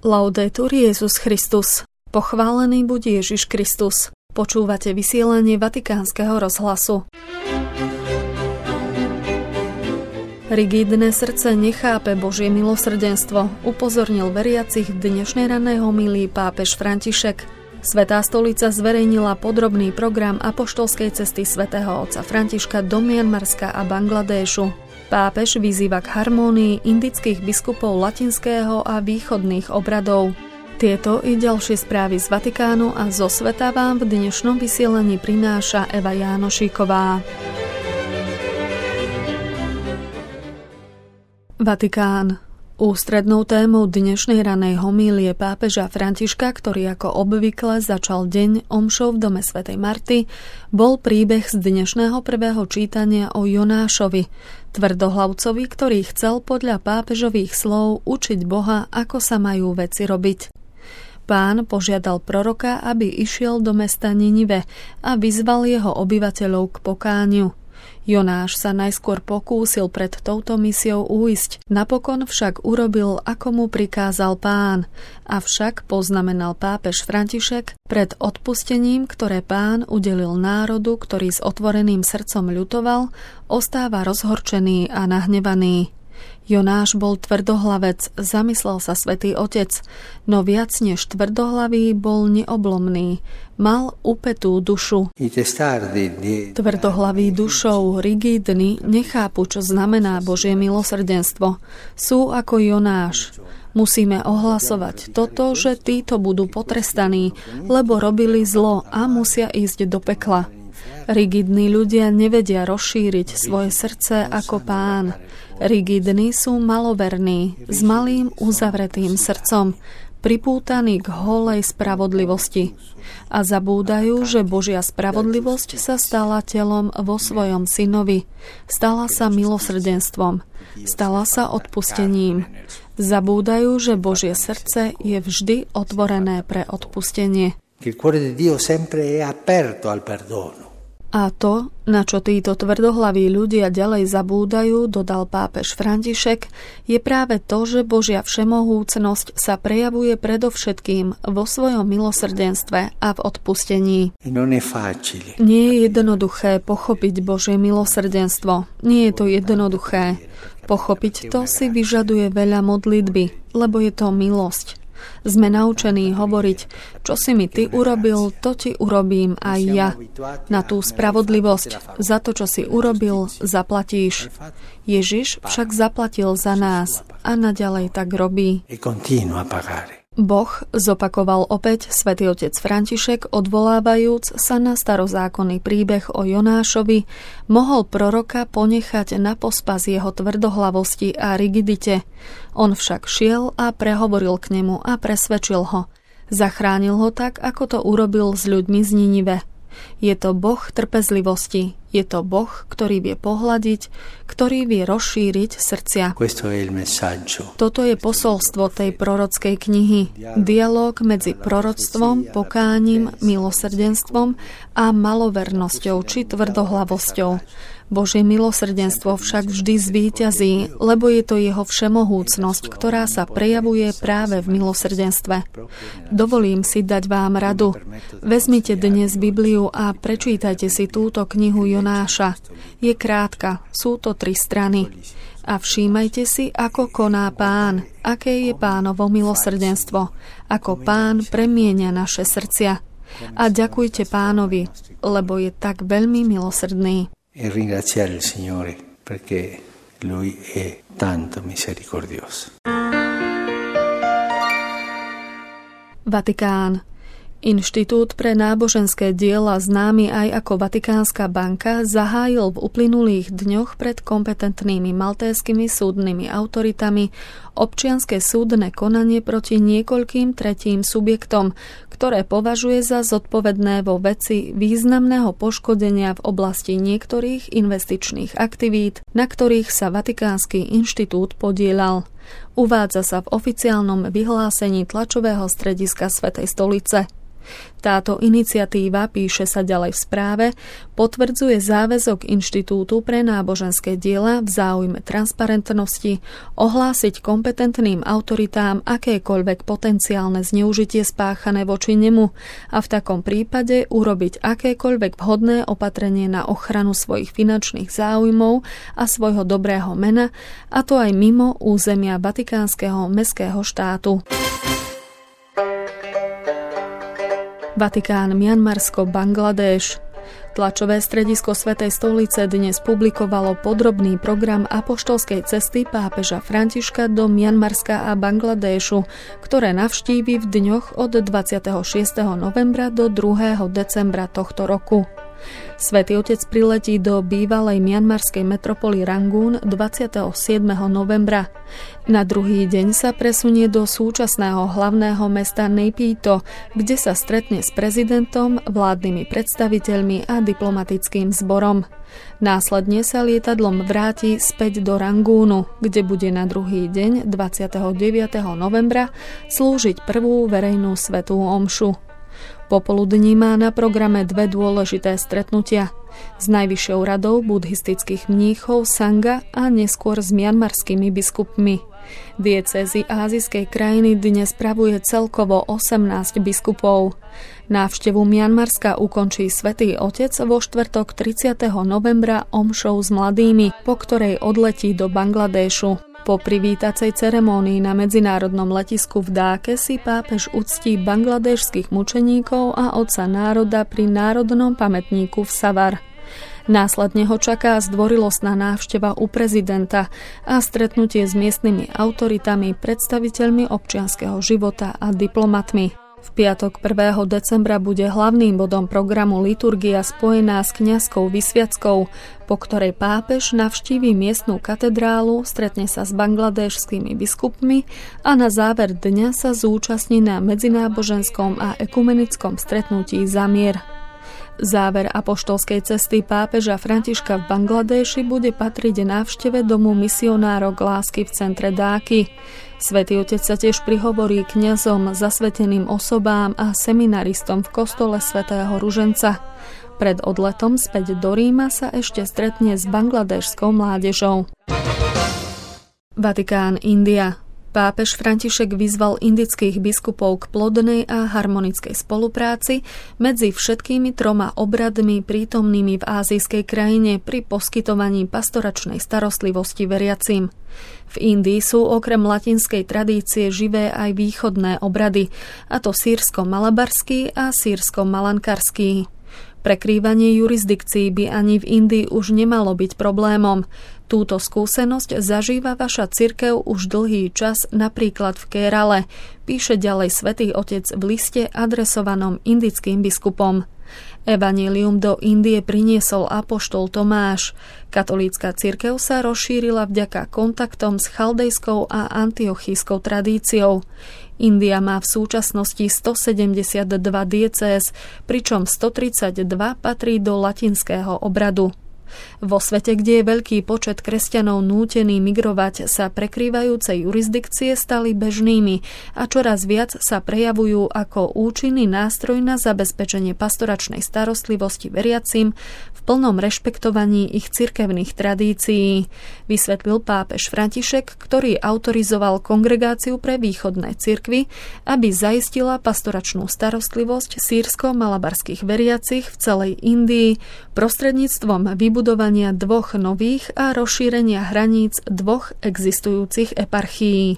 Laudetur Jesus Christus. Pochválený buď Ježiš Kristus. Počúvate vysielanie Vatikánskeho rozhlasu. Rigidné srdce nechápe Božie milosrdenstvo, upozornil veriacich v dnešnej rannej homílii pápež František. Svätá stolica zverejnila podrobný program apoštolskej cesty svätého otca Františka do Mianmarska a Bangladéšu. Pápež vyzýva k harmónii indických biskupov latinského a východných obradov. Tieto i ďalšie správy z Vatikánu a zo sveta vám v dnešnom vysielaní prináša Eva Jánošíková. Vatikán. Ústrednou témou dnešnej ranej homílie pápeža Františka, ktorý ako obvykle začal deň omšou v dome svätej Marty, bol príbeh z dnešného prvého čítania o Jonášovi, tvrdohlavcovi, ktorý chcel podľa pápežových slov učiť Boha, ako sa majú veci robiť. Pán požiadal proroka, aby išiel do mesta Ninive a vyzval jeho obyvateľov k pokániu. Jonáš sa najskôr pokúsil pred touto misiou újsť, napokon však urobil, ako mu prikázal Pán, avšak poznamenal pápež František pred odpustením, ktoré Pán udelil národu, ktorý s otvoreným srdcom ľutoval, ostáva rozhorčený a nahnevaný. Jonáš bol tvrdohlavec, zamyslel sa svätý Otec, no viac než tvrdohlavý bol neoblomný, mal upetú dušu. Tvrdohlaví dušou, rigidní, nechápu, čo znamená Božie milosrdenstvo. Sú ako Jonáš. Musíme ohlasovať toto, že títo budú potrestaní, lebo robili zlo a musia ísť do pekla. Rigidní ľudia nevedia rozšíriť svoje srdce ako Pán. Rigidní sú maloverní, s malým uzavretým srdcom, pripútaní k holej spravodlivosti. A zabúdajú, že Božia spravodlivosť sa stala telom vo svojom synovi. Stala sa milosrdenstvom. Stala sa odpustením. Zabúdajú, že Božie srdce je vždy otvorené pre odpustenie. A to, na čo títo tvrdohlaví ľudia ďalej zabúdajú, dodal pápež František, je práve to, že Božia všemohúcnosť sa prejavuje predovšetkým vo svojom milosrdenstve a v odpustení. Nie je jednoduché pochopiť Božie milosrdenstvo. Nie je to jednoduché. Pochopiť to si vyžaduje veľa modlitby, lebo je to milosť. Sme naučení hovoriť, čo si mi ty urobil, to ti urobím aj ja. Na tú spravodlivosť, za to, čo si urobil, zaplatíš. Ježiš však zaplatil za nás a naďalej tak robí. Boh, zopakoval opäť svätý otec František, odvolávajúc sa na starozákonný príbeh o Jonášovi, mohol proroka ponechať na pospas jeho tvrdohlavosti a rigidite. On však šiel a prehovoril k nemu a presvedčil ho. Zachránil ho tak, ako to urobil s ľuďmi z Ninive. Je to Boh trpezlivosti. Je to Boh, ktorý vie pohľadiť, ktorý vie rozšíriť srdcia. Toto je posolstvo tej prorockej knihy. Dialóg medzi proroctvom, pokáním, milosrdenstvom a malovernosťou či tvrdohlavosťou. Božie milosrdenstvo však vždy zvíťazí, lebo je to jeho všemohúcnosť, ktorá sa prejavuje práve v milosrdenstve. Dovolím si dať vám radu. Vezmite dnes Bibliu a prečítajte si túto knihu Jonáša. Je krátka, sú to 3 strany. A všímajte si, ako koná Pán, aké je Pánovo milosrdenstvo, ako Pán premieňa naše srdcia. A ďakujte Pánovi, lebo je tak veľmi milosrdný. E ringraziare il Signore perché Lui è tanto misericordioso. Vatikán. Inštitút pre náboženské diela, známy aj ako Vatikánska banka, zahájil v uplynulých dňoch pred kompetentnými maltéskymi súdnymi autoritami občianske súdne konanie proti niekoľkým tretím subjektom, ktoré považuje za zodpovedné vo veci významného poškodenia v oblasti niektorých investičných aktivít, na ktorých sa Vatikánsky inštitút podieľal. Uvádza sa v oficiálnom vyhlásení tlačového strediska Svätej stolice. Táto iniciatíva, píše sa ďalej v správe, potvrdzuje záväzok Inštitútu pre náboženské diela v záujme transparentnosti ohlásiť kompetentným autoritám akékoľvek potenciálne zneužitie spáchané voči nemu a v takom prípade urobiť akékoľvek vhodné opatrenie na ochranu svojich finančných záujmov a svojho dobrého mena, a to aj mimo územia Vatikánskeho mestského štátu. Vatikán, Mianmarsko, Bangladéš. Tlačové stredisko Svätej stolice dnes publikovalo podrobný program apoštolskej cesty pápeža Františka do Mianmarska a Bangladéšu, ktoré navštívi v dňoch od 26. novembra do 2. decembra tohto roku. Svätý Otec priletí do bývalej mianmarskej metropoly Rangoon 27. novembra. Na druhý deň sa presunie do súčasného hlavného mesta Naypyitaw, kde sa stretne s prezidentom, vládnymi predstaviteľmi a diplomatickým zborom. Následne sa lietadlom vráti späť do Rangoonu, kde bude na druhý deň 29. novembra slúžiť prvú verejnú svätú omšu. Popoludní má na programe dve dôležité stretnutia s Najvyššou radou buddhistických mníchov Sangha a neskôr s mianmarskými biskupmi. Diecézy ázijskej krajiny dnes spravuje celkovo 18 biskupov. Návštevu Mianmarska ukončí Svätý Otec vo štvrtok 30. novembra omšou s mladými, po ktorej odletí do Bangladéšu. Po privítacej ceremónii na medzinárodnom letisku v Dáke si pápež uctí bangladéšskych mučeníkov a otca národa pri národnom pamätníku v Savar. Následne ho čaká zdvorilostná návšteva u prezidenta a stretnutie s miestnymi autoritami, predstaviteľmi občianskeho života a diplomatmi. V piatok 1. decembra bude hlavným bodom programu liturgia spojená s kňazskou vysviackou, po ktorej pápež navštíví miestnu katedrálu, stretne sa s bangladéšskými biskupmi a na záver dňa sa zúčastní na medzináboženskom a ekumenickom stretnutí za mier. Záver apoštolskej cesty pápeža Františka v Bangladéši bude patriť návšteve domu misionárok lásky v centre Dáky. Svätý Otec sa tiež prihovorí kňazom, zasveteným osobám a seminaristom v kostole svätého Ruženca. Pred odletom späť do Ríma sa ešte stretne s bangladéšskou mládežou. Vatikán, India. Pápež František vyzval indických biskupov k plodnej a harmonickej spolupráci medzi všetkými troma obradmi prítomnými v ázijskej krajine pri poskytovaní pastoračnej starostlivosti veriacim. V Indii sú okrem latinskej tradície živé aj východné obrady, a to sýrsko-malabarský a sýrsko-malankarský. Prekrývanie jurisdikcií by ani v Indii už nemalo byť problémom. Túto skúsenosť zažíva vaša cirkev už dlhý čas, napríklad v Kérale, píše ďalej Svätý Otec v liste adresovanom indickým biskupom. Evanjelium do Indie priniesol apoštol Tomáš. Katolícka cirkev sa rozšírila vďaka kontaktom s chaldejskou a antiochijskou tradíciou. India má v súčasnosti 172 diecéz, pričom 132 patrí do latinského obradu. Vo svete, kde je veľký počet kresťanov nútený migrovať, sa prekrývajúce jurisdikcie stali bežnými a čoraz viac sa prejavujú ako účinný nástroj na zabezpečenie pastoračnej starostlivosti veriacim v plnom rešpektovaní ich cirkevných tradícií, vysvetlil pápež František, ktorý autorizoval Kongregáciu pre východné cirkvi, aby zaistila pastoračnú starostlivosť sýrsko-malabarských veriacich v celej Indii prostredníctvom vybudovania dvoch nových a rozšírenia hraníc dvoch existujúcich eparchií.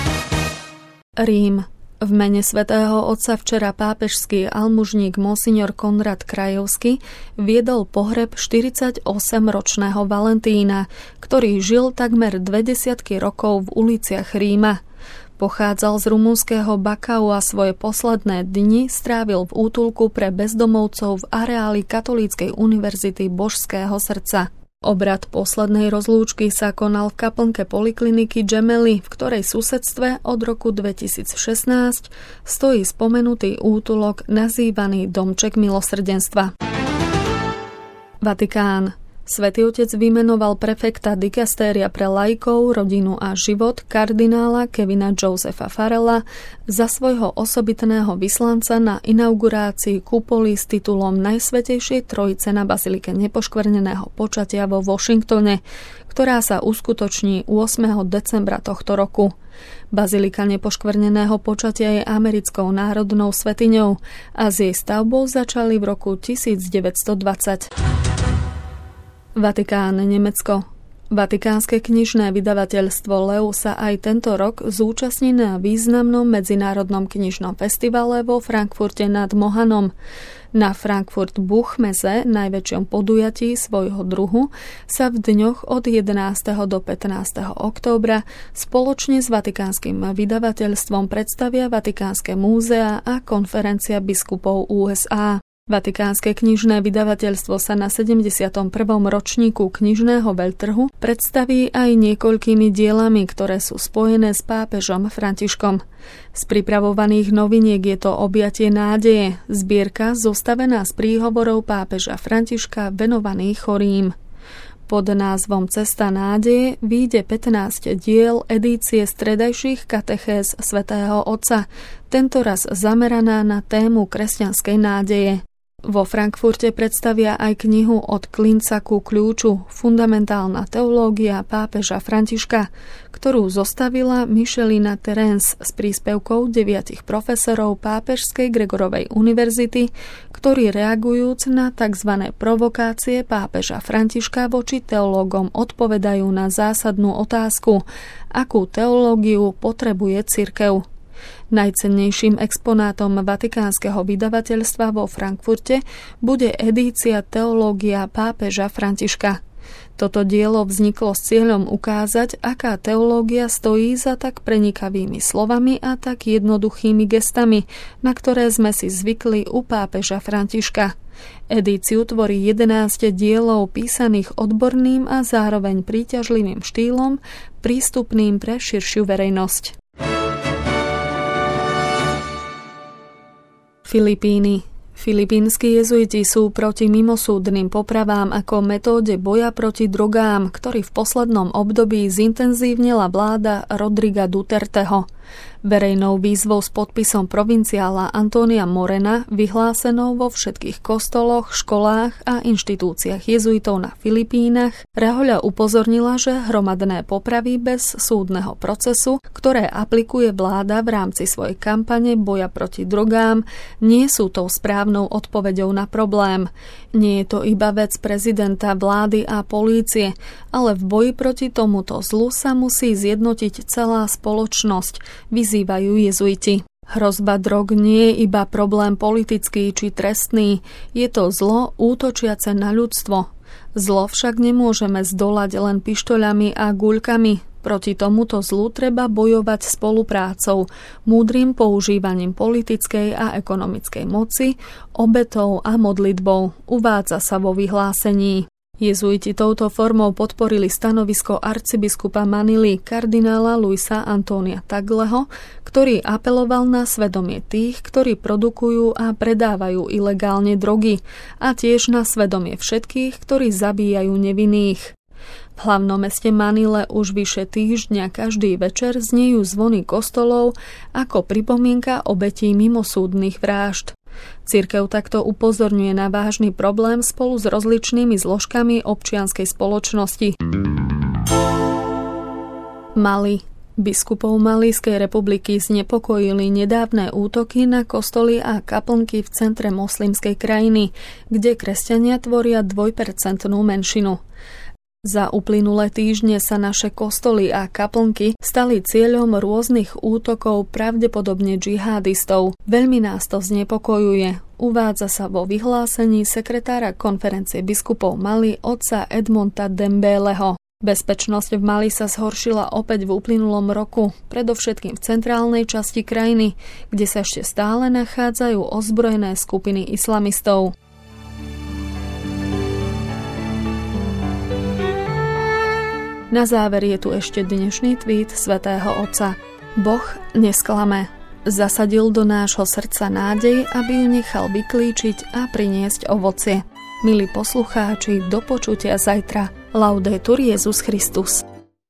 Rím. V mene svätého Otca včera pápežský almužník monsignor Konrad Krajewski viedol pohreb 48-ročného Valentína, ktorý žil takmer 20 rokov v uliciach Ríma. Pochádzal z rumunského Bakau a svoje posledné dni strávil v útulku pre bezdomovcov v areáli Katolíckej univerzity Božského srdca. Obrad poslednej rozlúčky sa konal v kaplnke polikliniky Gemelli, v ktorej susedstve od roku 2016 stojí spomenutý útulok nazývaný Domček milosrdenstva. Vatikán. Svätý Otec vymenoval prefekta dikastéria pre laikov, rodinu a život kardinála Kevina Josepha Farrella za svojho osobitného vyslanca na inaugurácii kupoly s titulom Najsvätejšej Trojice na Bazilike Nepoškvrneného počatia vo Washingtone, ktorá sa uskutoční 8. decembra tohto roku. Bazilika Nepoškvrneného počatia je americkou národnou svätyňou a s jej stavbou začali v roku 1920. Vatikán, Nemecko. Vatikánske knižné vydavateľstvo Leu sa aj tento rok zúčastní na významnom medzinárodnom knižnom festivale vo Frankfurte nad Mohanom. Na Frankfurt Buchmesse, najväčšom podujatí svojho druhu, sa v dňoch od 11. do 15. októbra spoločne s Vatikánskym vydavateľstvom predstavia Vatikánske múzea a konferencia biskupov USA. Vatikánske knižné vydavateľstvo sa na 71. ročníku knižného veľtrhu predstaví aj niekoľkými dielami, ktoré sú spojené s pápežom Františkom. Z pripravovaných noviniek je to Objatie nádeje, zbierka zostavená z príhovorov pápeža Františka venovaných chorým. Pod názvom Cesta nádeje vyjde 15 diel edície stredajších katechéz svätého Otca, tentoraz zameraná na tému kresťanskej nádeje. Vo Frankfurte predstavia aj knihu Od klinca ku kľúču, fundamentálna teológia pápeža Františka, ktorú zostavila Michelina Terence s príspevkou 9 profesorov Pápežskej Gregorovej univerzity, ktorí reagujúc na tzv. Provokácie pápeža Františka voči teológom odpovedajú na zásadnú otázku, akú teológiu potrebuje cirkev. Najcennejším exponátom vatikánskeho vydavateľstva vo Frankfurte bude edícia Teológia pápeža Františka. Toto dielo vzniklo s cieľom ukázať, aká teológia stojí za tak prenikavými slovami a tak jednoduchými gestami, na ktoré sme si zvykli u pápeža Františka. Edíciu tvorí 11 dielov písaných odborným a zároveň príťažlivým štýlom, prístupným pre širšiu verejnosť. Filipíny. Filipínsky jezuiti sú proti mimosúdnym popravám ako metóde boja proti drogám, ktorý v poslednom období zintenzívnila vláda Rodriga Duterteho. Verejnou výzvou s podpisom provinciála Antónia Morena, vyhlásenou vo všetkých kostoloch, školách a inštitúciách jezuitov na Filipínach, Rahoľa upozornila, že hromadné popravy bez súdneho procesu, ktoré aplikuje vláda v rámci svojej kampane boja proti drogám, nie sú tou správnou odpoveďou na problém. Nie je to iba vec prezidenta, vlády a polície, ale v boji proti tomuto zlu sa musí zjednotiť celá spoločnosť, vyzývajú jezuiti. Hrozba drog nie je iba problém politický či trestný, je to zlo útočiace na ľudstvo. Zlo však nemôžeme zdolať len pištoľami a guľkami. Proti tomuto zlu treba bojovať spoluprácou, múdrym používaním politickej a ekonomickej moci, obetou a modlitbou, uvádza sa vo vyhlásení. Jezuiti touto formou podporili stanovisko arcibiskupa Manily kardinála Luisa Antónia Tagleho, ktorý apeloval na svedomie tých, ktorí produkujú a predávajú ilegálne drogy, a tiež na svedomie všetkých, ktorí zabíjajú nevinných. V hlavnom meste Manile už vyše týždňa každý večer znejú zvony kostolov ako pripomienka obetí mimosúdnych vražd. Cirkev takto upozorňuje na vážny problém spolu s rozličnými zložkami občianskej spoločnosti. Mali. Biskupov Malijskej republiky znepokojili nedávne útoky na kostoly a kaplnky v centre moslimskej krajiny, kde kresťania tvoria 2% menšinu. Za uplynulé týždne sa naše kostoly a kaplnky stali cieľom rôznych útokov, pravdepodobne džihádistov. Veľmi nás to znepokojuje, uvádza sa vo vyhlásení sekretára konferencie biskupov Mali otca Edmonta Dembeleho. Bezpečnosť v Mali sa zhoršila opäť v uplynulom roku, predovšetkým v centrálnej časti krajiny, kde sa ešte stále nachádzajú ozbrojené skupiny islamistov. Na záver je tu ešte dnešný tweet svätého Otca. Boh nesklame. Zasadil do nášho srdca nádej, aby ju nechal vyklíčiť a priniesť ovocie. Milí poslucháči, do počutia zajtra. Laudetur Jesus Christus.